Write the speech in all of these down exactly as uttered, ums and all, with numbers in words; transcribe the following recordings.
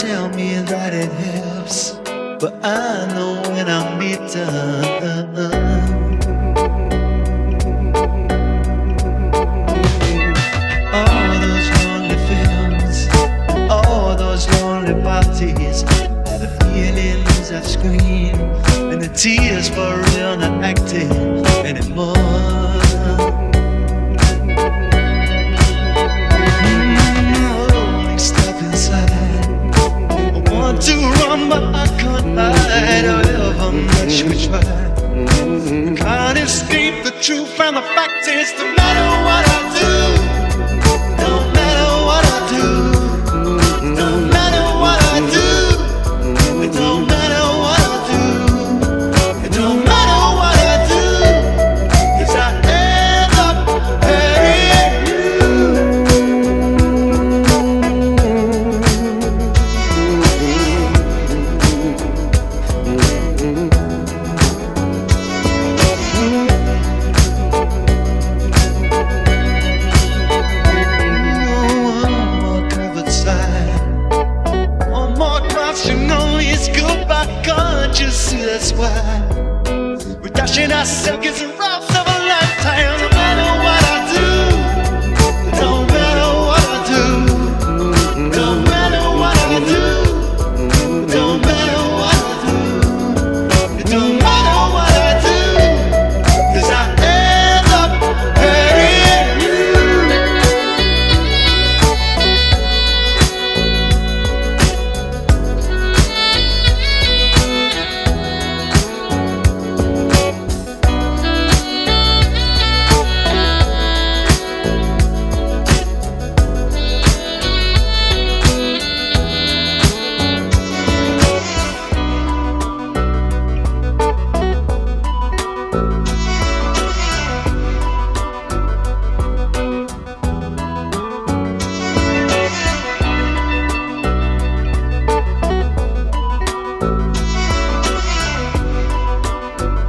tell me that it helps, but I know when I'm done. All those lonely films, all those lonely parties, and the feelings that scream, and the tears for real not acting anymore. To run, but I can't hide however much we try. I can't escape the truth, and the fact is, no matter what I do, no matter what I do, no matter what I do, it don't matter what I do, it don't matter what I do, 'cause I end up hating you. That's why we're dashing ourselves, kids and robs of a lifetime. No matter what I do, it don't matter what I do, no matter what I do, it don't matter what I do, it don't matter what I do, 'cause I end up hating you.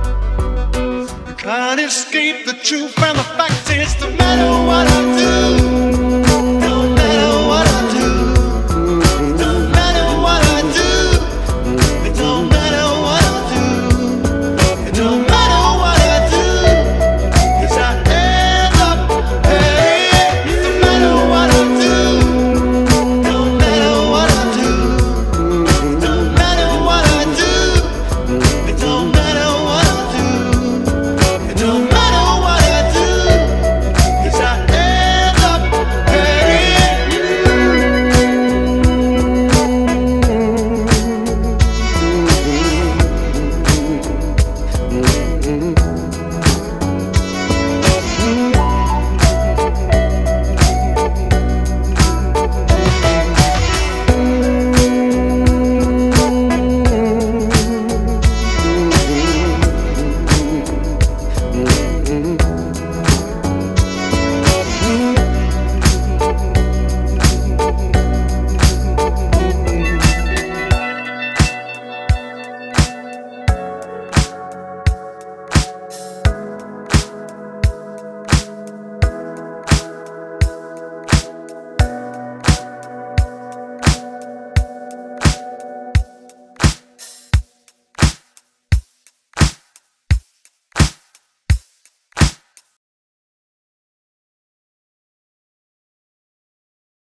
Can't escape the truth, and the fact is, no matter what I do.